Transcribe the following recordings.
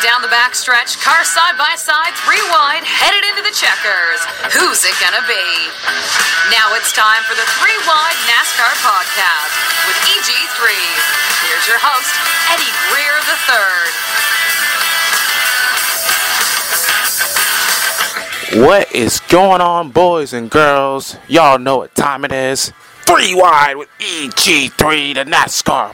down the backstretch, car side by side, 3 wide, headed into the checkers. Who's it gonna be? Now it's time for the 3 Wide NASCAR Podcast with EG3. Here's your host, Eddie Greer III. What is going on, boys and girls? Y'all know what time it is. 3 Wide with EG3, the NASCAR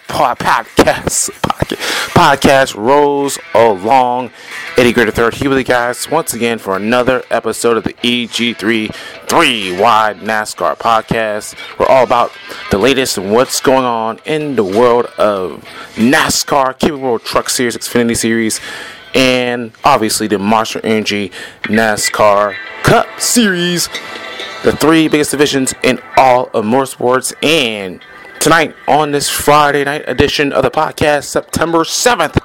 podcast rolls along. Eddie Greer III here with you guys once again for another episode of the EG3 3 Wide NASCAR podcast. We're all about the latest and what's going on in the world of NASCAR, Camping World Truck Series, Xfinity Series, and obviously the Monster Energy NASCAR Cup Series. The 3 biggest divisions in all of motorsports. And tonight, on this Friday night edition of the podcast, September 7th,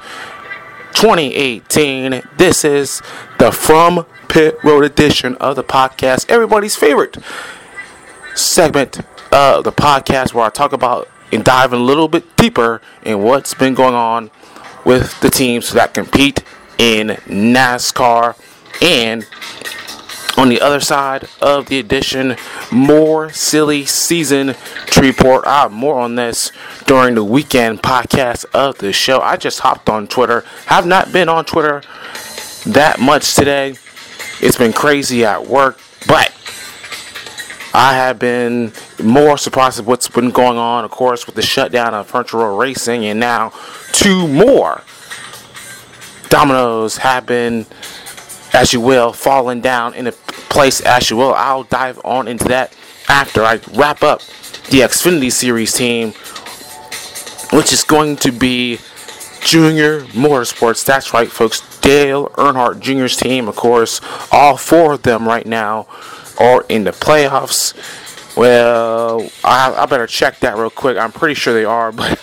2018, this is the From Pit Road edition of the podcast. Everybody's favorite segment of the podcast where I talk about and dive a little bit deeper in what's been going on with the teams that compete in NASCAR. And on the other side of the edition, more silly season to report. I have more on this during the weekend podcast of the show. I just hopped on Twitter. Have not been on Twitter that much today. It's been crazy at work, but I have been more surprised at what's been going on, of course, with the shutdown of Furniture Row Racing, and now 2 more dominoes have been, as you will, falling down in a place as you will. I'll dive on into that after I wrap up the Xfinity Series team, which is going to be Junior Motorsports. That's right, folks. Dale Earnhardt Jr.'s team, of course. All 4 of them right now are in the playoffs. Well, I better check that real quick. I'm pretty sure they are, but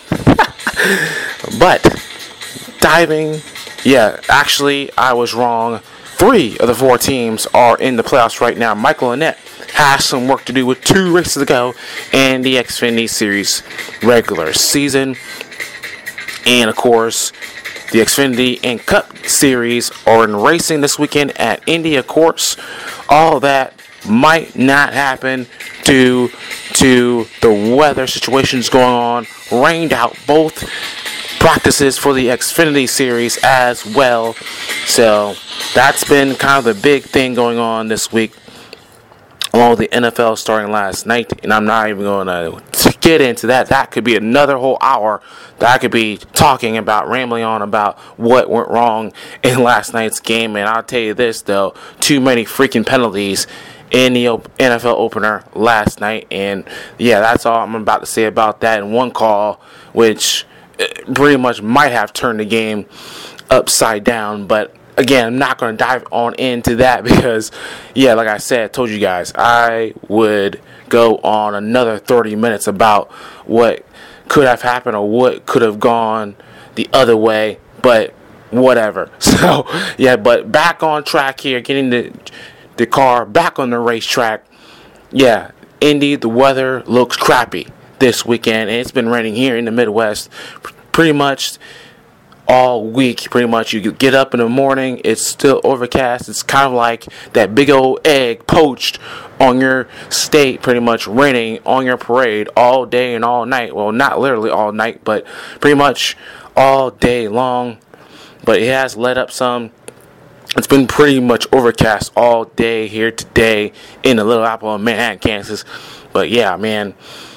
diving. Yeah, actually, I was wrong. 3 of the 4 teams are in the playoffs right now. Michael Annett has some work to do with 2 races to go in the Xfinity Series regular season. And, of course, the Xfinity and Cup Series are in racing this weekend at Indy, of course. All that might not happen due to the weather situations going on. Rained out both practices for the Xfinity Series as well. So that's been kind of the big thing going on this week, along with the NFL starting last night. And I'm not even going to get into that. That could be another whole hour that I could be talking about, rambling on about what went wrong in last night's game. And I'll tell you this, though, too many freaking penalties in the NFL opener last night. And yeah, that's all I'm about to say about that. And one call, which pretty much might have turned the game upside down. But again, I'm not going to dive on into that because, yeah, like I said, I told you guys, I would go on another 30 minutes about what could have happened or what could have gone the other way, but whatever. So, yeah, but back on track here, getting the car back on the racetrack. Yeah, Indy, the weather looks crappy this weekend, and it's been raining here in the Midwest pretty much all week. Pretty much you get up in the morning, it's still overcast. It's kind of like that big old egg poached on your state, pretty much raining on your parade all day and all night. Well, not literally all night, but pretty much all day long. But it has let up some. It's been pretty much overcast all day here today in the Little Apple of Manhattan, Kansas. But yeah, man,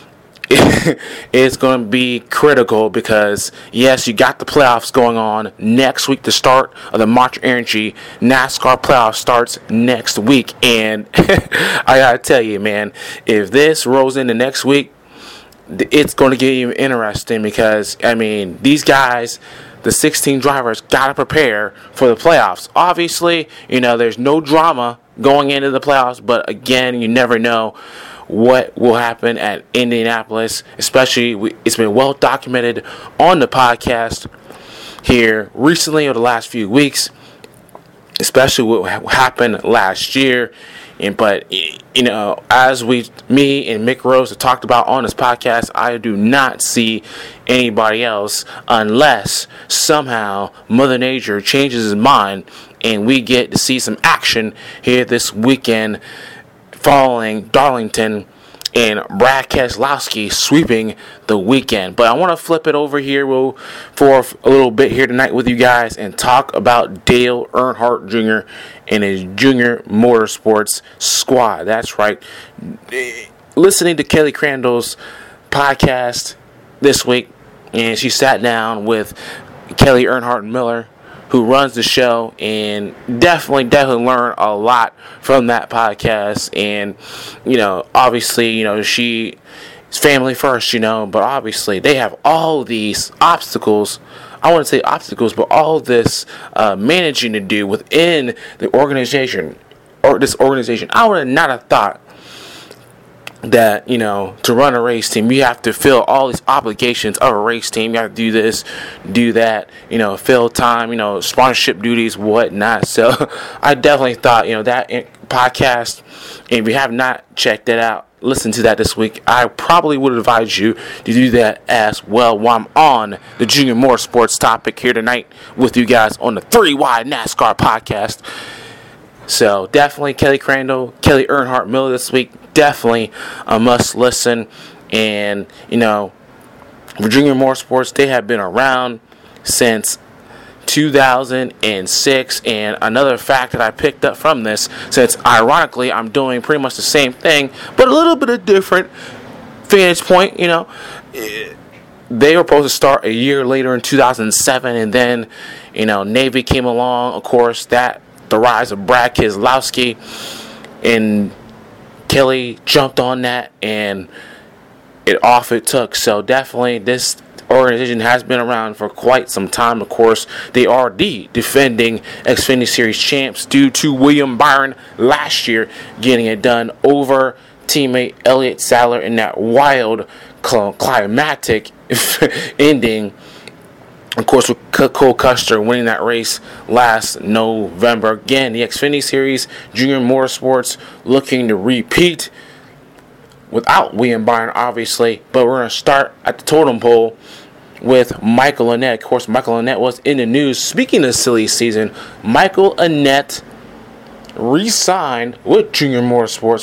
it's going to be critical because, yes, you got the playoffs going on next week. The start of the Monster Energy NASCAR playoff starts next week. And I got to tell you, man, if this rolls into next week, it's going to get even interesting because, I mean, these guys, the 16 drivers, got to prepare for the playoffs. Obviously, you know, there's no drama going into the playoffs, but again, you never know what will happen at Indianapolis. Especially, it's been well documented on the podcast here recently over the last few weeks, especially what happened last year. But as me and Mick Rose have talked about on this podcast, I do not see anybody else unless somehow Mother Nature changes his mind and we get to see some action here this weekend following Darlington and Brad Keselowski sweeping the weekend. But I want to flip it over here for a little bit here tonight with you guys and talk about Dale Earnhardt Jr. and his Junior Motorsports squad. That's right. Listening to Kelly Crandall's podcast this week, and she sat down with Kelly Earnhardt Miller, who runs the show, and definitely learned a lot from that podcast. And, obviously, she's family first, but obviously they have all these obstacles. I wouldn't say obstacles, but all this managing to do within the organization, or this organization. I would not have thought that, to run a race team, you have to fill all these obligations of a race team. You have to do this, do that, fill time, sponsorship duties, whatnot. So I definitely thought, that podcast, and if you have not checked it out, listen to that this week. I probably would advise you to do that as well while I'm on the Junior Motorsports topic here tonight with you guys on the 3 Wide NASCAR podcast. So definitely Kelly Crandall, Kelly Earnhardt Miller this week. Definitely a must listen. And, Virginia Motorsports, they have been around since 2006. And another fact that I picked up from this, since ironically I'm doing pretty much the same thing, but a little bit of different vantage point, they were supposed to start a year later in 2007. And then, Navy came along, of course, the rise of Brad Keselowski, and Kelly jumped on that, and it took. So definitely this organization has been around for quite some time. Of course, they are the defending Xfinity Series champs due to William Byron last year getting it done over teammate Elliott Sadler in that wild climactic ending. Of course, with Cole Custer winning that race last November. Again, the Xfinity Series, Junior Motorsports looking to repeat without William Byron, obviously. But we're going to start at the totem pole with Michael Annett. Of course, Michael Annett was in the news. Speaking of silly season, Michael Annett re-signed with Junior Motorsports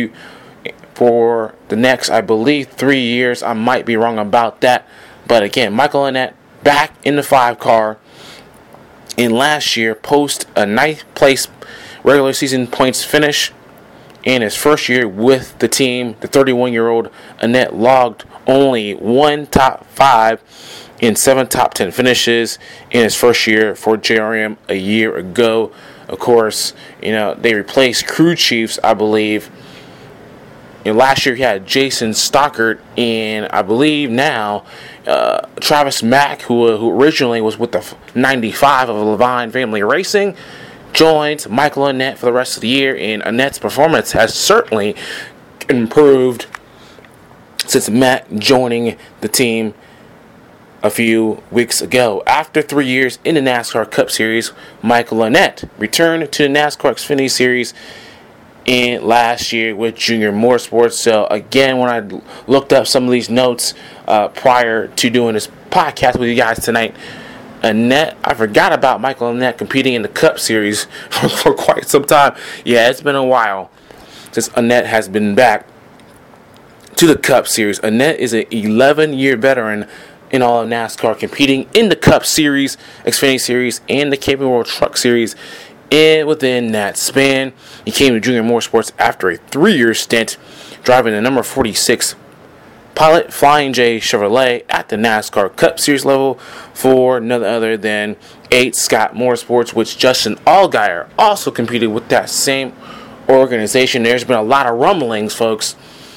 for the next, I believe, 3 years. I might be wrong about that. But again, Michael Annett back in the 5 car, and last year post a 9th place regular season points finish in his first year with the team. The 31-year-old Annett logged only 1 top 5 and 7 top 10 finishes in his first year for JRM a year ago. Of course, they replaced crew chiefs, I believe. Last year he had Jason Stockert, and I believe now Travis Mack, who originally was with the 95 of Levine Family Racing, joins Michael Annett for the rest of the year. And Annett's performance has certainly improved since Matt joining the team a few weeks ago. After 3 years in the NASCAR Cup Series, Michael Annett returned to the NASCAR Xfinity Series in last year with Junior Motorsports. So again, when I looked up some of these notes prior to doing this podcast with you guys tonight, Annett, I forgot about Michael Annett competing in the Cup Series for quite some time. Yeah, it's been a while since Annett has been back to the Cup Series. Annett is an 11-year veteran in all of NASCAR, competing in the Cup Series, Xfinity Series, and the Camping World Truck Series. And within that span, he came to Junior Motorsports after a 3-year stint driving the number 46 Pilot Flying J Chevrolet at the NASCAR Cup Series level for none other than 8 Scott Motorsports, which Justin Allgaier also competed with that same organization. There's been a lot of rumblings, folks,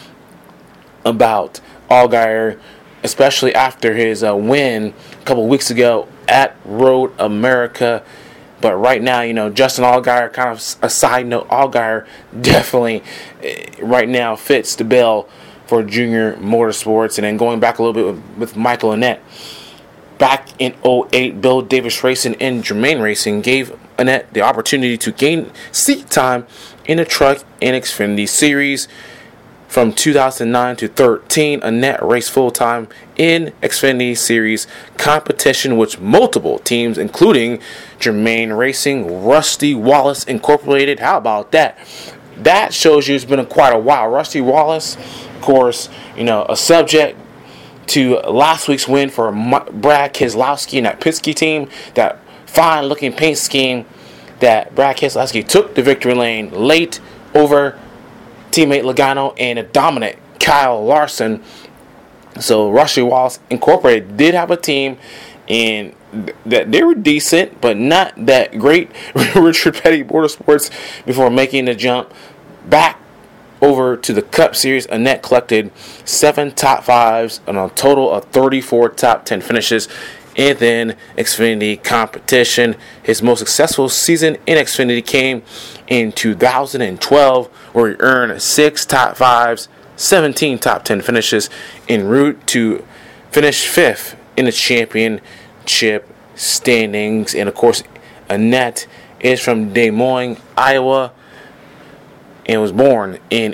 about Allgaier, especially after his win a couple weeks ago at Road America. But right now, Justin Allgaier, kind of a side note, Allgaier definitely right now fits the bill for Junior Motorsports. And then going back a little bit with Michael Annett. back in 2008, Bill Davis Racing and Germain Racing gave Annett the opportunity to gain seat time in the Truck and Xfinity Series. From 2009 to 13, Annett raced full-time in Xfinity Series competition with multiple teams, including Germain Racing, Rusty Wallace Incorporated. How about that? That shows you it's been quite a while. Rusty Wallace, of course, a subject to last week's win for Brad Keselowski and that Penske team, that fine-looking paint scheme that Brad Keselowski took the victory lane late over teammate Logano and a dominant Kyle Larson. So Rusty Wallace Incorporated did have a team, and that they were decent, but not that great. Richard Petty Motorsports, before making the jump back over to the Cup Series, Annett collected 7 top 5s and a total of 34 top 10 finishes. And then Xfinity competition. His most successful season in Xfinity came in 2012, where he earned 6 top 5s, 17 top 10 finishes, en route to finish 5th in the championship standings. And of course, Annett is from Des Moines, Iowa, and was born in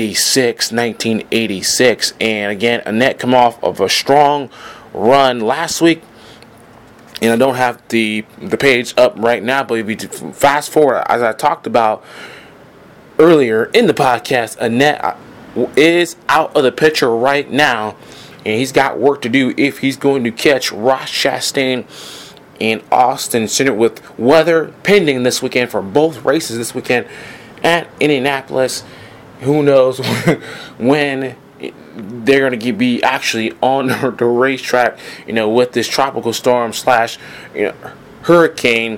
1986. And again, Annett come off of a strong run last week. And I don't have the page up right now, but if you fast forward, as I talked about earlier in the podcast, Annett is out of the picture right now, and he's got work to do if he's going to catch Ross Chastain and Austin Cindric, with weather pending this weekend for both races this weekend at Indianapolis. Who knows when they're going to be actually on the racetrack, with this tropical storm / hurricane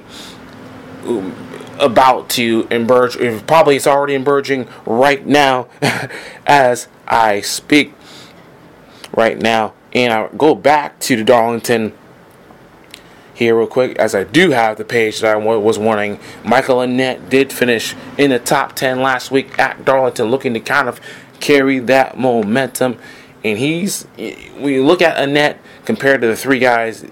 about to emerge. Probably it's already emerging right now as I speak right now. And I'll go back to the Darlington here real quick, as I do have the page that I was wanting. Michael Annett did finish in the top 10 last week at Darlington, looking to kind of carry that momentum. And when you look at Annett compared to the 3 guys,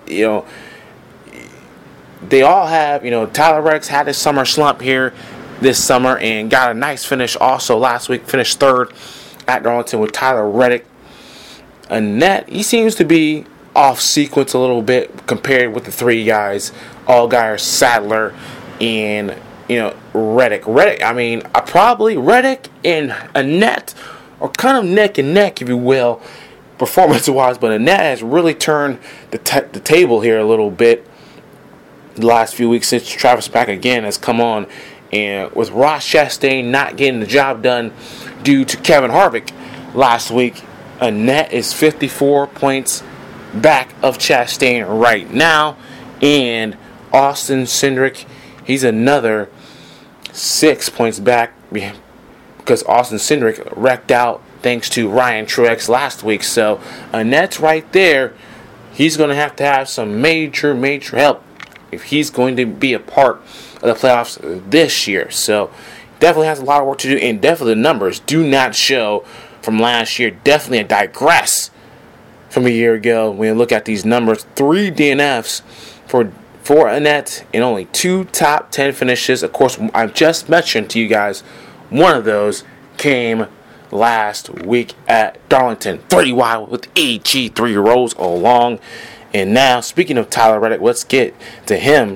they all have, Tyler Reddick's had his summer slump here this summer and got a nice finish also last week, finished 3rd at Darlington with Tyler Reddick. Annett, he seems to be off sequence a little bit compared with the 3 guys, Allgaier, Sadler, and Reddick. Reddick and Annett are kind of neck and neck, if you will, performance-wise, but Annett has really turned the table here a little bit the last few weeks since Travis Pack again has come on. And with Ross Chastain not getting the job done due to Kevin Harvick last week, Annett is 54 points back of Chastain right now. And Austin Cindric, he's another 6 points back, because Austin Cindric wrecked out thanks to Ryan Truex last week. So Annett's right there. He's going to have some major help if he's going to be a part of the playoffs this year. So definitely has a lot of work to do, and definitely the numbers do not show from last year. Definitely a digress from a year ago when you look at these numbers. 3 DNFs for Annett and only 2 top 10 finishes. Of course, I've just mentioned to you guys, one of those came last week at Darlington. 30 wide with AG3 rolls along. And now, speaking of Tyler Reddick, let's get to him.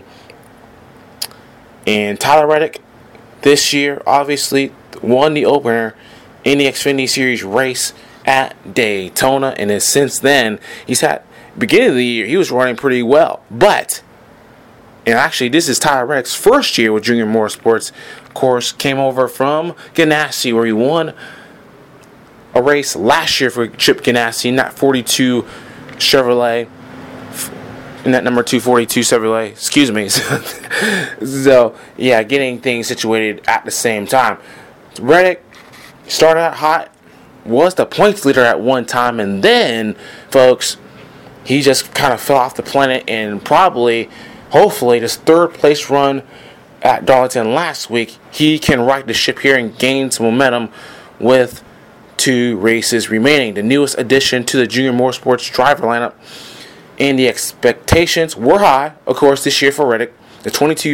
And Tyler Reddick this year obviously won the opener in the Xfinity Series race at Daytona. And then since then, beginning of the year, he was running pretty well. But, and actually this is Tyler Reddick's first year with Junior Motorsports. Of course, came over from Ganassi, where he won a race last year for Chip Ganassi, not 42 Chevrolet. In that number 242 Chevrolet, excuse me. So, yeah, getting things situated at the same time. Reddick started out hot, was the points leader at one time, and then, folks, he just kind of fell off the planet, and hopefully, this 3rd place run at Darlington last week, he can right the ship here and gain some momentum with 2 races remaining. The newest addition to the Junior Motorsports driver lineup and the expectations were high, of course, this year for Reddick. The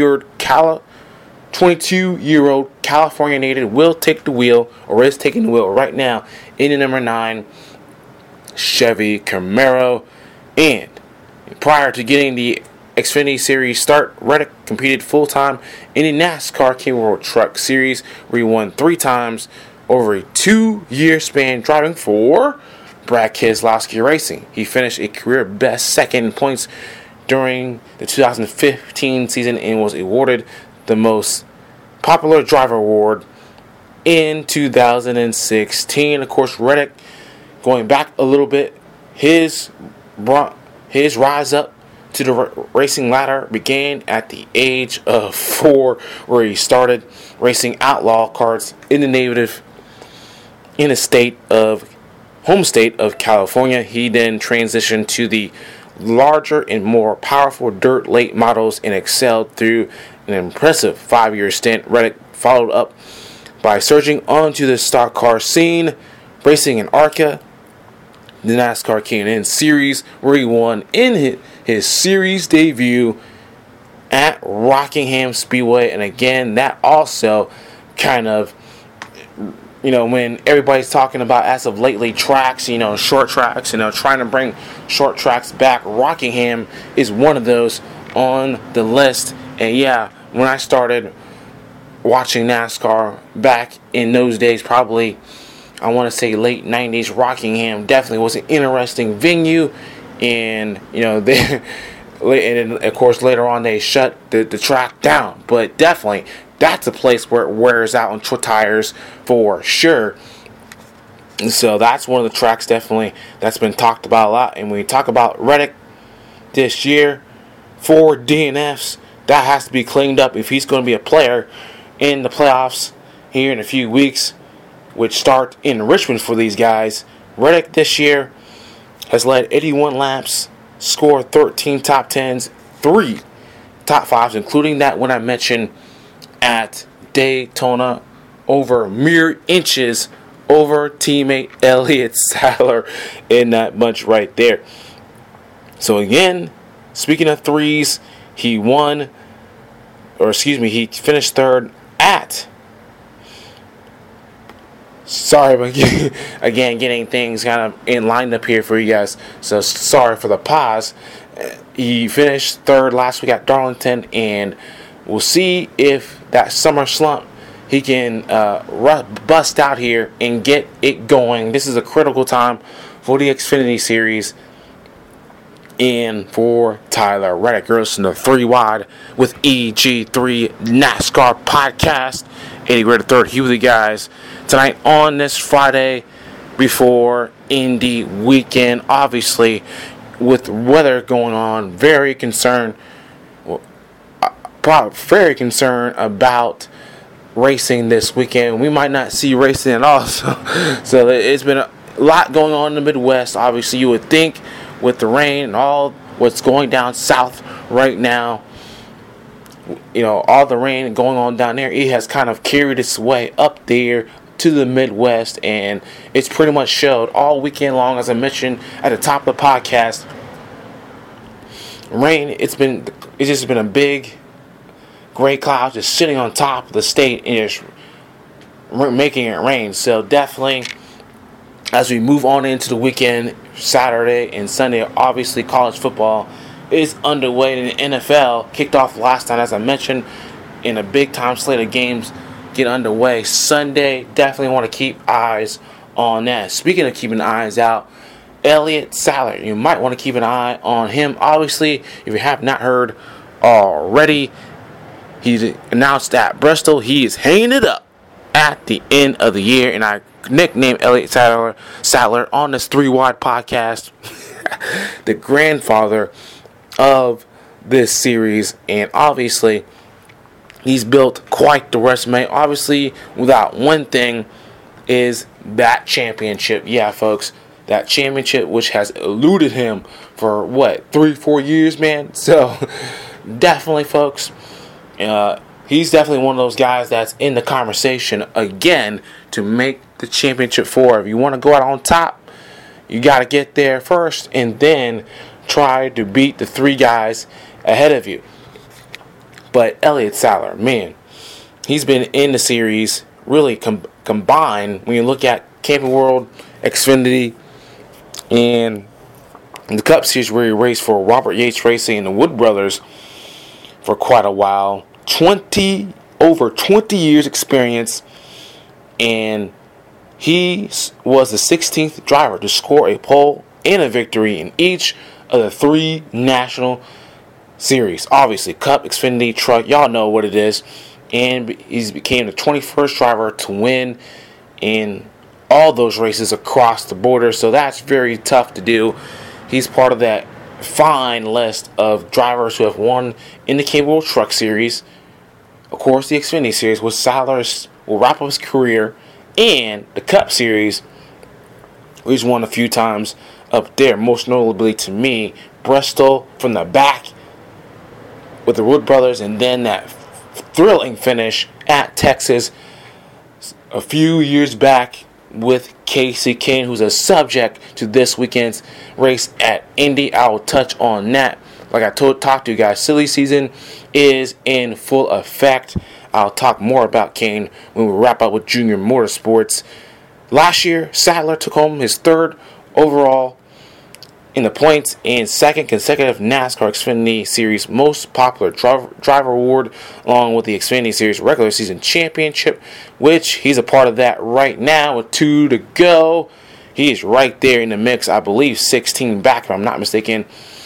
22-year-old California native will take the wheel, or is taking the wheel right now, in the number 9 Chevy Camaro. And prior to getting the Xfinity Series start, Reddick competed full-time in the NASCAR King World Truck Series, where he won 3 times over a 2-year span, driving for Brad Keselowski Racing. He finished a career best second in points during the 2015 season and was awarded the most popular driver award in 2016. Of course, Reddick, going back a little bit, his rise up to the racing ladder began at the age of 4, where he started racing outlaw karts in the home state of California. He then transitioned to the larger and more powerful dirt late models and excelled through an impressive 5-year stint. Reddick followed up by surging onto the stock car scene, racing in ARCA, the NASCAR K&N Series, where he won in his series debut at Rockingham Speedway. And again, that also kind of, when everybody's talking about, as of lately, tracks, short tracks, trying to bring short tracks back, Rockingham is one of those on the list. And yeah, when I started watching NASCAR back in those days, probably, I want to say late 90s, Rockingham definitely was an interesting venue. And, and of course, later on, they shut the track down. But definitely, that's a place where it wears out on tires for sure. And so that's one of the tracks definitely that's been talked about a lot. And when we talk about Reddick this year, 4 DNFs, that has to be cleaned up if he's going to be a player in the playoffs here in a few weeks, which start in Richmond for these guys. Reddick this year has led 81 laps, scored 13 top 10s, 3 top 5s, including that one I mentioned at Daytona, over mere inches over teammate Elliott Sadler in that bunch right there. So again, speaking of 3s, he finished 3rd at, sorry, but again, getting things kind of in lined up here for you guys, so sorry for the pause. He finished 3rd last week at Darlington, and we'll see if that summer slump, he can bust out here and get it going. This is a critical time for the Xfinity Series and for Tyler Reddick. You're listening to 3 Wide with EG3 NASCAR Podcast. Eddie Gray III here with you guys tonight on this Friday before Indy weekend. Obviously, with weather going on, very concerned about racing this weekend. We might not see racing at all. So it's been a lot going on in the Midwest. Obviously, you would think with the rain and all what's going down south right now, all the rain going on down there, it has kind of carried its way up there to the Midwest, and it's pretty much showed all weekend long. As I mentioned at the top of the podcast, rain, it's just been a big gray cloud just sitting on top of the state and just making it rain. So definitely, as we move on into the weekend, Saturday and Sunday, obviously college football is underway, and the NFL kicked off last night, as I mentioned, in a big time slate of games get underway Sunday. Definitely want to keep eyes on that. Speaking of keeping eyes out, Elliott Sadler, you might want to keep an eye on him. Obviously, if you have not heard already, he's announced at Bristol he is hanging it up at the end of the year, and I nicknamed Elliott Sadler on this 3 Wide podcast the grandfather of this series. And obviously, he's built quite the resume. Obviously, without one thing, is that championship. Yeah, folks, that championship which has eluded him for 3-4 years, man. So definitely, folks, he's definitely one of those guys that's in the conversation again to make the championship 4. If you want to go out on top, you got to get there first and then try to beat the 3 guys ahead of you. But Elliott Sadler, man, he's been in the series really combined when you look at Camping World, Xfinity, and the Cup Series where he raced for Robert Yates Racing and the Wood Brothers for quite a while. Over 20 years experience, and he was the 16th driver to score a pole and a victory in each of the 3 national series. Obviously, Cup, Xfinity, Truck, y'all know what it is. And he became the 21st driver to win in all those races across the border. So that's very tough to do. He's part of that fine list of drivers who have won in the Camping World Truck Series. Of course, the Xfinity Series, with Sadler will wrap up his career, and the Cup Series, he's won a few times up there. Most notably to me, Bristol from the back with the Wood Brothers, and then that thrilling finish at Texas a few years back with Kasey Kahne, who's a subject to this weekend's race at Indy. I will touch on that. Like I talked to you guys, silly season is in full effect. I'll talk more about Kahne when we wrap up with Junior Motorsports. Last year, Sadler took home his 3rd overall in the points and 2nd consecutive NASCAR Xfinity Series Most Popular Driver Award, along with the Xfinity Series Regular Season Championship, which he's a part of that right now with 2 to go. He is right there in the mix, I believe 16 back, if I'm not mistaken,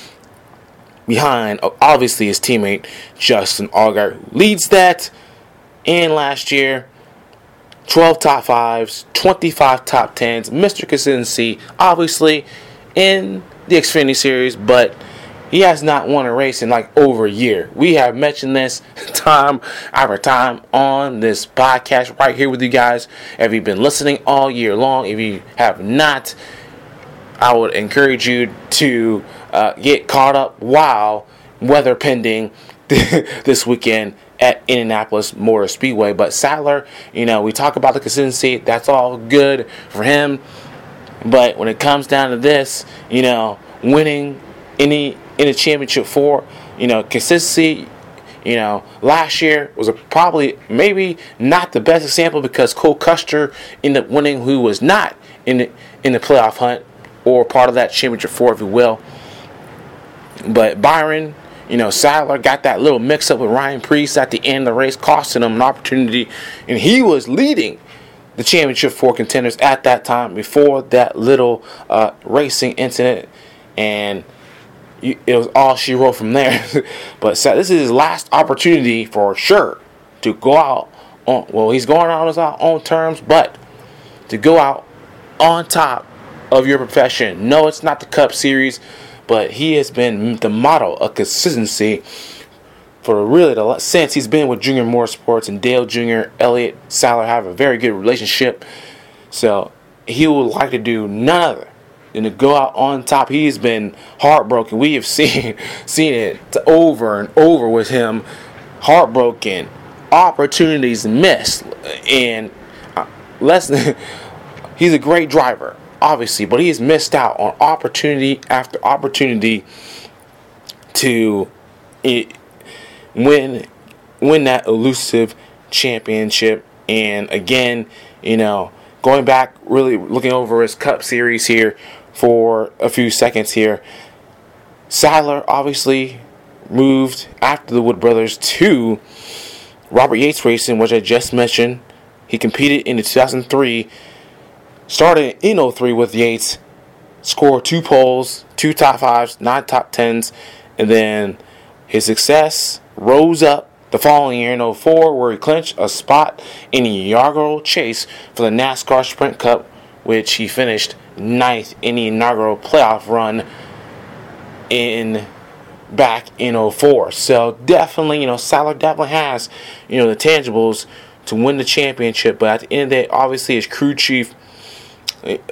behind obviously his teammate Justin Allgaier, who leads that. And last year, 12 top 5s, 25 top 10s, Mr. Consistency, obviously in the Xfinity Series, but he has not won a race in like over a year. We have mentioned this time after time on this podcast right here with you guys. Have you been listening all year long? If you have not, I would encourage you to get caught up while weather pending this weekend at Indianapolis Motor Speedway. But Sadler, we talk about the consistency. That's all good for him. But when it comes down to this, winning in a championship consistency, last year was probably maybe not the best example because Cole Custer ended up winning, who was not in the playoff hunt or part of that championship 4, if you will. But Byron, Sadler got that little mix-up with Ryan Preece at the end of the race, costing him an opportunity, and he was leading the championship 4 contenders at that time before that little racing incident, and it was all she wrote from there. But this is his last opportunity for sure to go out on, well, he's going out on his own terms, but to go out on top of your profession. No, it's not the Cup Series, but he has been the model of consistency for really since he's been with Junior Motorsports, and Dale Jr., Elliott Sadler have a very good relationship. So he would like to do none other than to go out on top. He's been heartbroken. We have seen it over and over with him. Heartbroken, opportunities missed, and he's a great driver, obviously, but he has missed out on opportunity after opportunity to win that elusive championship. And again, going back, really looking over his Cup Series here for a few seconds here, Sadler obviously moved after the Wood Brothers to Robert Yates Racing, which I just mentioned. He competed in the 2003, started in 03 with Yates, scored 2 poles, 2 top 5s, 9 top 10s, and then his success rose up the following year in 04, where he clinched a spot in the inaugural chase for the NASCAR Sprint Cup, which he finished 9th in the inaugural playoff run back in 04. So definitely, Sadler definitely has, the tangibles to win the championship. But at the end of the day, obviously, his crew chief, Kevin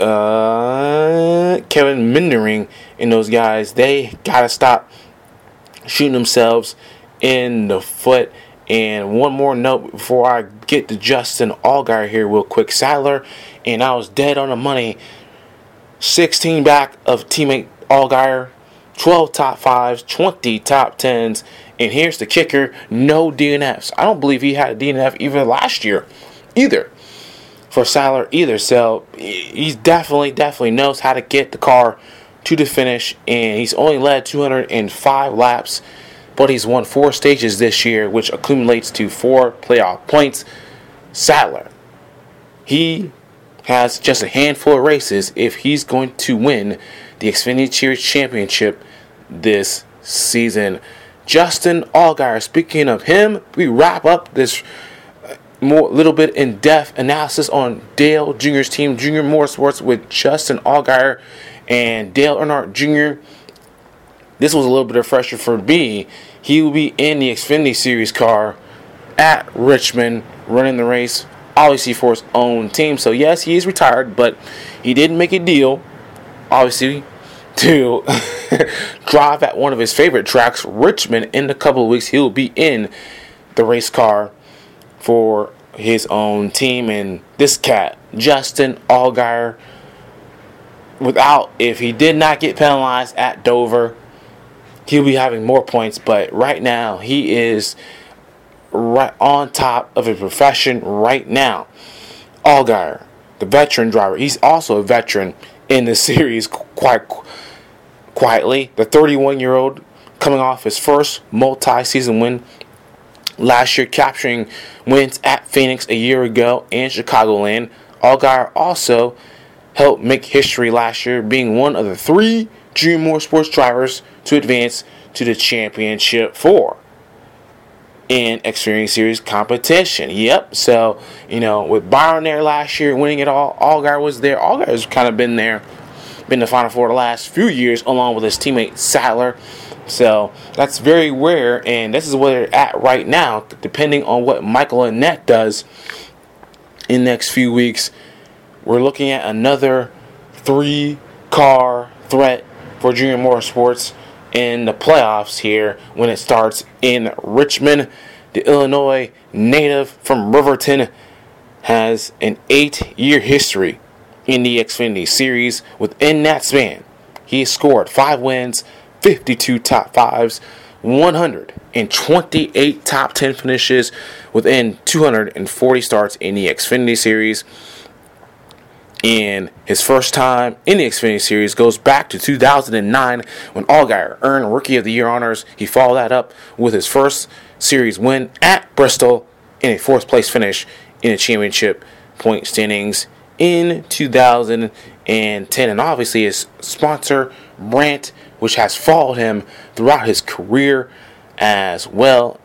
Mindering, and those guys, they gotta stop shooting themselves in the foot. And one more note before I get to Justin Allgaier here real quick. Sadler, and I was dead on the money, 16 back of teammate Allgaier, 12 top 5s, 20 top 10s, and here's the kicker, no DNFs. I don't believe he had a DNF even last year either for Sadler either. So he definitely knows how to get the car to the finish, and he's only led 205 laps, but he's won 4 stages this year, which accumulates to 4 playoff points. Sadler, he has just a handful of races if he's going to win the Xfinity Series Championship this season. Justin Allgaier, speaking of him, we wrap up this little bit in-depth analysis on Dale Jr.'s team, Junior Motorsports, with Justin Allgaier and Dale Earnhardt Jr. This was a little bit of pressure for me. He will be in the Xfinity Series car at Richmond, running the race, obviously for his own team. So yes, he is retired, but he did make a deal, obviously, to drive at one of his favorite tracks, Richmond, in a couple of weeks. He will be in the race car for his own team. And this cat, Justin Allgaier, if he did not get penalized at Dover, he'll be having more points. But right now, he is right on top of his profession right now. Allgaier, the veteran driver, he's also a veteran in the series quietly. The 31-year-old coming off his first multi-season win last year, capturing wins at Phoenix a year ago and Chicagoland. Allgaier also helped make history last year, being one of the 3 Junior Motorsports drivers to advance to the championship 4 in Xfinity Series competition. Yep, so, with Byron there last year winning it all, Allgaier was there. Allgaier's kind of been there, been the Final Four the last few years, along with his teammate Sadler. So that's very rare, and this is where they're at right now, depending on what Michael Annett does in the next few weeks. We're looking at another 3-car threat for Junior Motorsports in the playoffs here when it starts in Richmond. The Illinois native from Riverton has an 8-year history in the Xfinity Series. Within that span, he scored 5 wins, 52 top 5s, 128 top 10 finishes within 240 starts in the Xfinity Series. And his first time in the Xfinity Series goes back to 2009 when Allgaier earned Rookie of the Year honors. He followed that up with his first series win at Bristol in a 4th place finish in the championship point standings in 2010. And obviously his sponsor, Brandt, which has followed him throughout his career as well.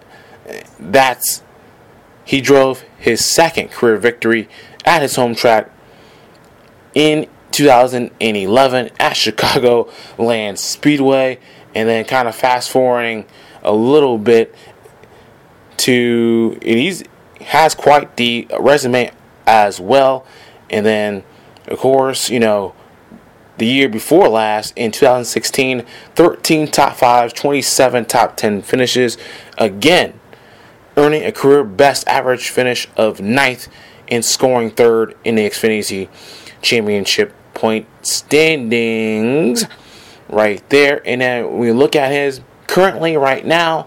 He drove his 2nd career victory at his home track in 2011 at Chicagoland Speedway. And then kind of fast forwarding a little bit he has quite the resume as well. And then, of course, the year before last, in 2016, 13 top 5s, 27 top 10 finishes. Again, earning a career best average finish of 9th and scoring 3rd in the Xfinity Championship point standings right there. And then we look at his currently right now,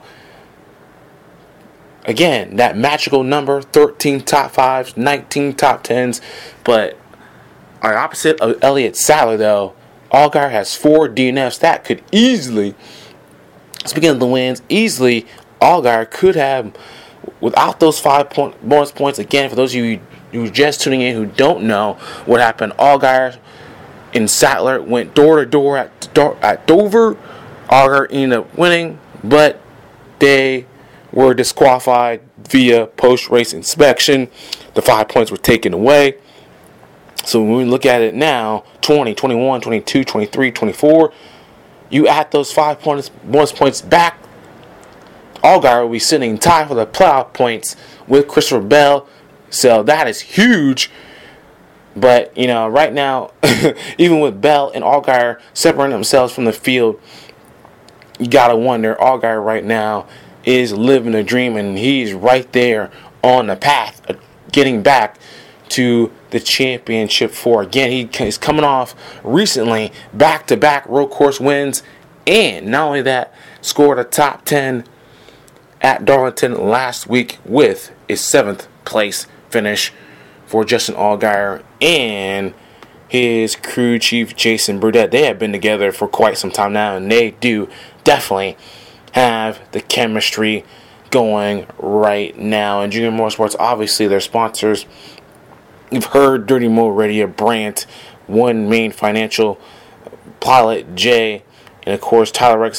again, that magical number, 13 top 5s, 19 top 10s. But on opposite of Elliott Sadler, though, Allgaier has 4 DNFs. That could easily, speaking of the wins, Allgaier could have, without those 5 bonus points, again, for those of you who are just tuning in who don't know what happened, Allgaier and Sadler went door to door at Dover. Allgaier ended up winning, but they were disqualified via post-race inspection. The 5 points were taken away. So when we look at it now, 20, 21, 22, 23, 24, you add those 5 bonus points back, Allgaier will be sitting tied for the playoff points with Christopher Bell. So that is huge. But, right now, even with Bell and Allgaier separating themselves from the field, you got to wonder, Allgaier right now is living a dream, and he's right there on the path of getting back to the championship 4. Again, he's coming off recently back-to-back road course wins And not only that, scored a top 10 at Darlington last week with a 7th place finish for Justin Allgaier and his crew chief Jason Burdett. They have been together for quite some time now, and they do definitely have the chemistry going right now. And Junior Motorsports, obviously, their sponsors. You've heard Dirty Mo Radio, Brandt, One Main Financial, Pilot J, and of course Tyler Reddick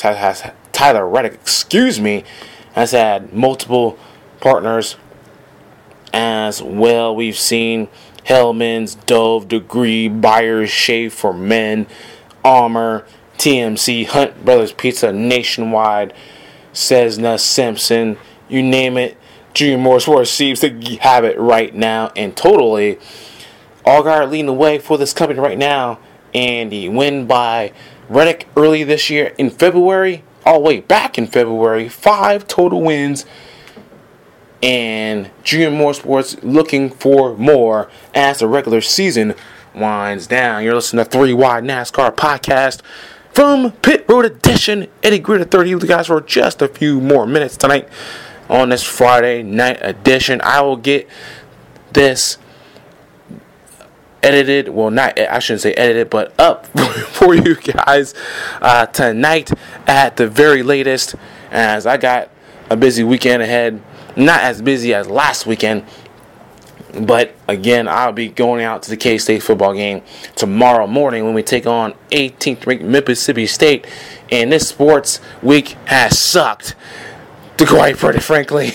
has had multiple partners as well. We've seen Hellman's, Dove, Degree, Byers, Shave for Men, Armor, TMC, Hunt Brothers Pizza, Nationwide, Cessna, Simpson, you name it. Junior Motorsports seems to have it right now, and totally Allgaier leading the way for this company right now, and he win by Reddick early this year in February, all the way back in February, 5 total wins, and Junior Motorsports looking for more as the regular season winds down. You're listening to 3 Wide NASCAR Podcast from Pit Road Edition. Eddie Gritter 30 you guys for just a few more minutes tonight on this Friday night edition. I will get this edited, well, not, I shouldn't say edited, but up for you guys tonight at the very latest, as I got a busy weekend ahead. Not as busy as last weekend, but again, I'll be going out to the K-State football game tomorrow morning when we take on 18th ranked Mississippi State, and this sports week has sucked, to quite frankly,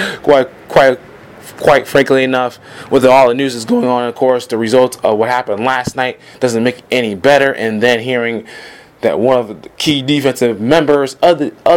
quite frankly enough, with all the news that's going on. Of course, the results of what happened last night doesn't make it any better, and then hearing that one of the key defensive members of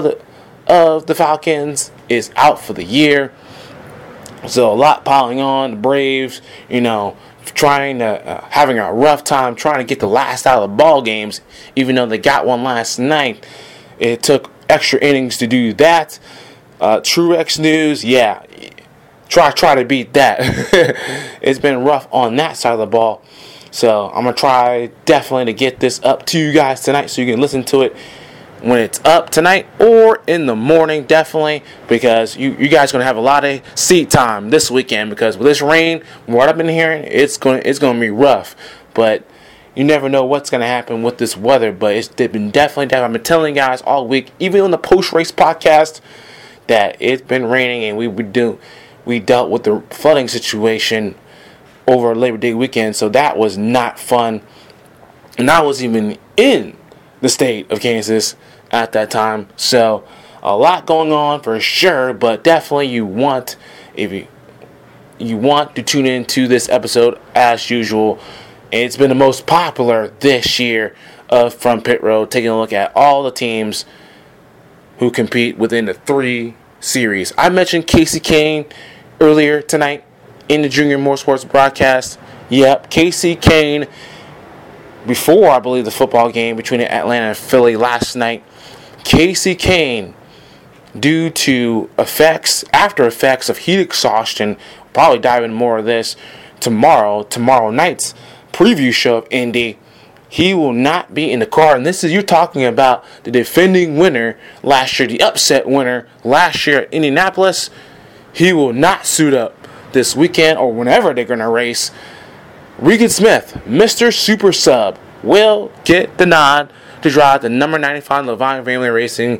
the Falcons is out for the year. So a lot piling on. The Braves, having a rough time trying to get the last out of the ball games, even though they got one last night. It took extra innings to do that. Truex news, yeah, try to beat that. It's been rough on that side of the ball. So I'm going to try definitely to get this up to you guys tonight so you can listen to it when it's up tonight or in the morning, definitely, because you guys are going to have a lot of seat time this weekend, because with this rain, what I've been hearing, it's going to be rough. But you never know what's going to happen with this weather, but it's been definitely, I've been telling you guys all week, even on the post-race podcast, that it's been raining, and we dealt with the flooding situation over Labor Day weekend, so that was not fun. And I was even in the state of Kansas at that time, so a lot going on for sure, but definitely if you want to tune into this episode as usual. It's been the most popular this year from Pit Road, taking a look at all the teams who compete within the 3 series. I mentioned Kasey Kahne earlier tonight in the Junior Motorsports broadcast. Yep, Kasey Kahne, before, I believe, the football game between Atlanta and Philly last night. Kasey Kahne, due to after effects of heat exhaustion, probably dive into more of this tomorrow night's preview show of Indy. He will not be in the car, and you're talking about the defending winner last year, the upset winner last year at Indianapolis. He will not suit up this weekend or whenever they're going to race. Regan Smith, Mr. Super Sub, will get the nod to drive the number 95 Levine Family Racing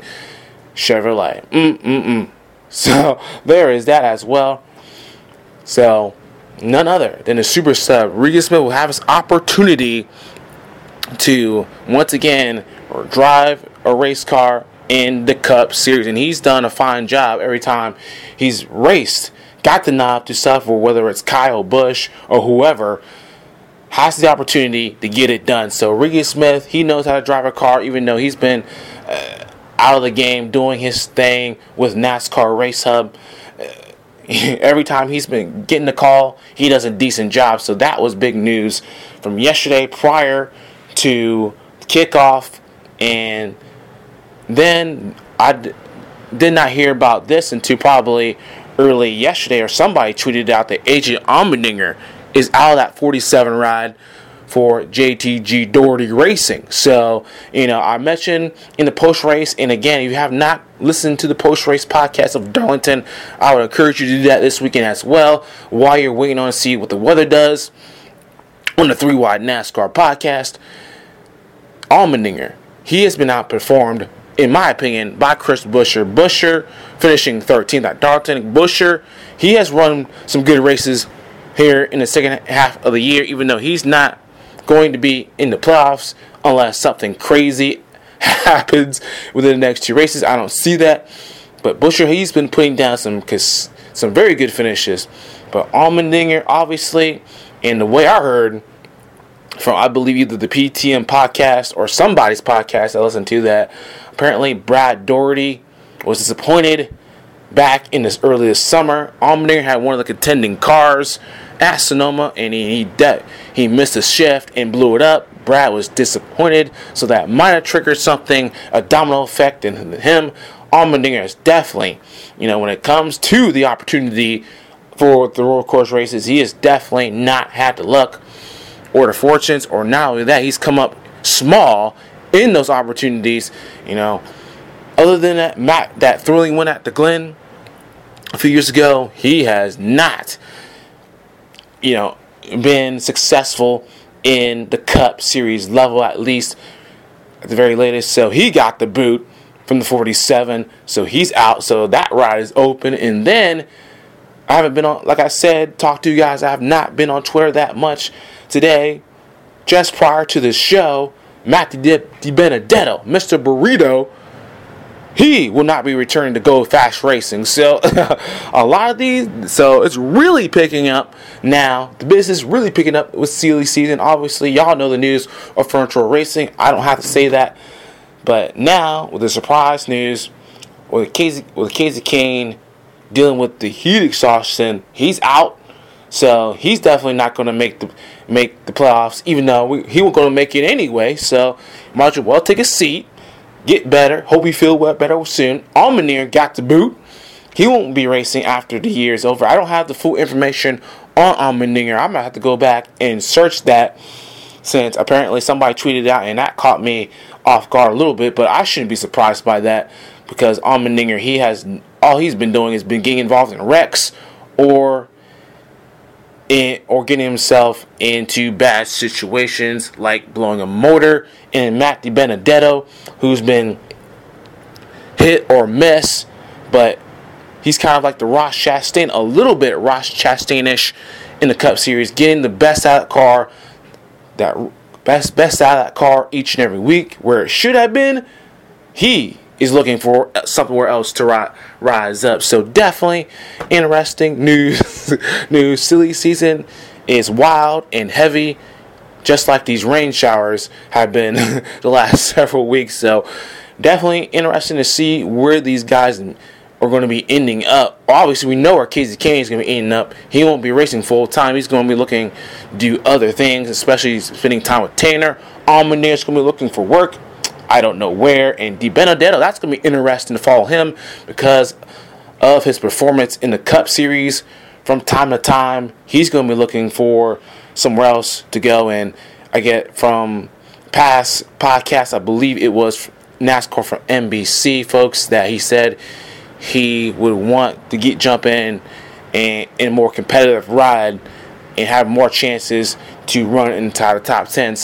Chevrolet. So there is that as well. So none other than the Super Sub, Regan Smith, will have his opportunity to once again drive a race car in the Cup Series, and he's done a fine job every time he's raced. Got the nod to suffer, whether it's Kyle Busch or whoever has the opportunity to get it done. So Regan Smith, he knows how to drive a car, even though he's been out of the game doing his thing with NASCAR Race Hub. Every time he's been getting the call, he does a decent job. So that was big news from yesterday prior to kickoff. And then I did not hear about this until probably early yesterday, or somebody tweeted out that AJ Allmendinger is out of that 47 ride for JTG Doherty Racing. So, I mentioned in the post-race, and again, if you have not listened to the post-race podcast of Darlington, I would encourage you to do that this weekend as well, while you're waiting on to see what the weather does. On the 3 Wide NASCAR podcast, Allmendinger, he has been outperformed, in my opinion, by Chris Buescher. Buescher finishing 13th at Darlington. Buescher, he has run some good races here in the second half of the year, even though he's not going to be in the playoffs unless something crazy happens within the next 2 races. I don't see that. But Buescher, he's been putting down some very good finishes. But Allmendinger, obviously, and the way I heard from, I believe, either the PTM podcast or somebody's podcast I listened to, that apparently Brad Daugherty was disappointed back in early this summer. Allmendinger had one of the contending cars at Sonoma, and he missed a shift and blew it up. Brad was disappointed, so that might have triggered something, a domino effect in him. Allmendinger is definitely, when it comes to the opportunity for the road course races, he has definitely not had the luck or the fortunes, or not only that, he's come up small in those opportunities. Other than that thrilling win at the Glen a few years ago, he has not, been successful in the Cup Series level, at least at the very latest. So he got the boot from the 47, so he's out. So that ride is open, and then I haven't been on, like I said, talk to you guys. I have not been on Twitter that much today. Just prior to this show, Matthew DiBenedetto, Mr. Burrito, he will not be returning to Go Fast Racing. So a lot of these, so it's really picking up now. The business is really picking up with silly season. Obviously, y'all know the news of Furniture Racing. I don't have to say that. But now, with the surprise news, with Casey Kane dealing with the heat exhaustion, he's out. So he's definitely not going to make the playoffs, even though he was going to make it anyway. So might as well take a seat, get better. Hope he feel better soon. Allmendinger got the boot. He won't be racing after the year is over. I don't have the full information on Allmendinger. I'm going to have to go back and search that, since apparently somebody tweeted out, and that caught me off guard a little bit. But I shouldn't be surprised by that, because Allmendinger, all he's been doing is been getting involved in wrecks or getting himself into bad situations, like blowing a motor. And Matt DiBenedetto, who's been hit or miss, but he's kind of like the Ross Chastain, a little bit Ross Chastain-ish in the Cup Series, getting the best out of the car, that best out of that car each and every week. Where it should have been, he is looking for somewhere else to rise up. So definitely interesting news. New silly season is wild and heavy, just like these rain showers have been the last several weeks. So definitely interesting to see where these guys are going to be ending up. Obviously, we know where Casey Kane is going to be ending up. He won't be racing full time. He's going to be looking to do other things, especially spending time with Tanner. Allmendinger is going to be looking for work. I don't know where. And DiBenedetto, that's going to be interesting to follow him because of his performance in the Cup Series. From time to time, he's going to be looking for somewhere else to go. And I get from past podcasts, I believe it was NASCAR from NBC, folks, that he said he would want to jump in a more competitive ride and have more chances to run inside the top 10.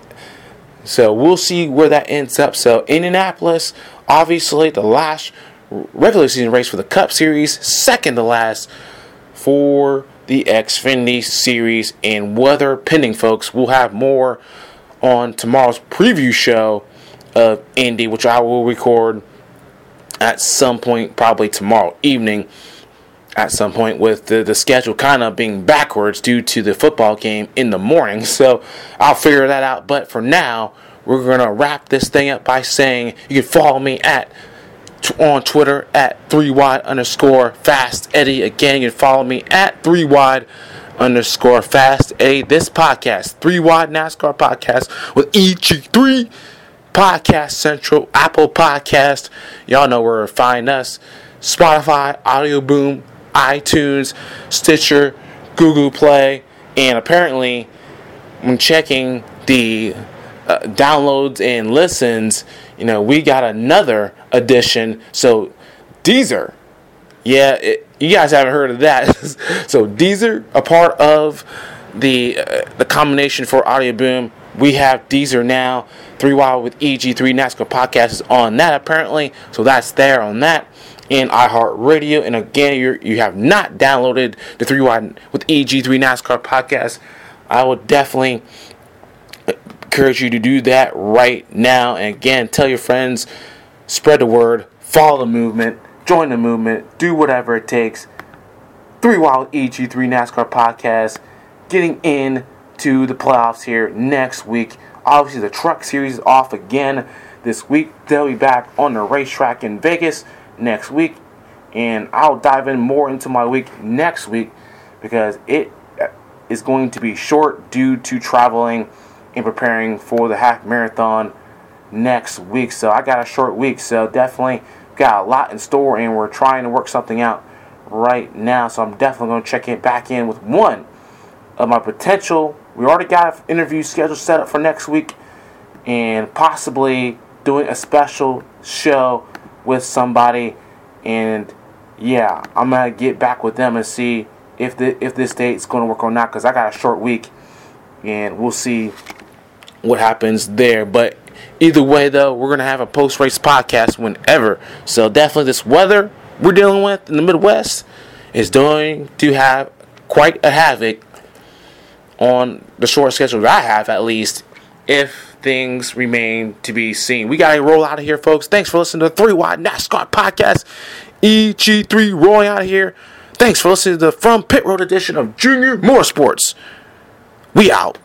So we'll see where that ends up. So Indianapolis, obviously the last regular season race for the Cup Series, second to last for the Xfinity Series, and weather pending, folks. We'll have more on tomorrow's preview show of Indy, which I will record at some point, probably tomorrow evening at some point, with the schedule kind of being backwards due to the football game in the morning. So I'll figure that out. But for now, we're going to wrap this thing up by saying you can follow me on Twitter at 3wide_FastEddie. Again, you can follow me at 3wide_FastEddie. This podcast, 3 Wide NASCAR Podcast with EG3, Podcast Central, Apple Podcast. Y'all know where to find us. Spotify, Audio Boom, iTunes, Stitcher, Google Play, and apparently when checking the downloads and listens, we got another addition. So Deezer, you guys haven't heard of that. So Deezer, a part of the combination for Audio Boom. We have Deezer now. 3 Wild with EG3 NASCAR podcast is on that apparently. So that's there on that. And iHeartRadio. And again, you have not downloaded the 3 Wild with EG3 NASCAR podcast. I would definitely encourage you to do that right now. And again, tell your friends, spread the word, follow the movement, join the movement, do whatever it takes. 3 Wild with EG3 NASCAR podcast getting into the playoffs here next week. Obviously, the Truck Series is off again this week. They'll be back on the racetrack in Vegas next week. And I'll dive in more into my week next week because it is going to be short due to traveling and preparing for the half marathon next week. So I got a short week. So definitely got a lot in store and we're trying to work something out right now. So I'm definitely going to check it back in with one of my potential. We already got an interview schedule set up for next week and possibly doing a special show with somebody. And yeah, I'm going to get back with them and see if this date's going to work or not because I got a short week and we'll see what happens there. But either way, though, we're going to have a post-race podcast whenever. So definitely this weather we're dealing with in the Midwest is going to have quite a havoc on the short schedule that I have, at least, if things remain to be seen. We got to roll out of here, folks. Thanks for listening to the 3 Wide NASCAR podcast. EG3 rolling out of here. Thanks for listening to the From Pit Road edition of Junior Motorsports. We out.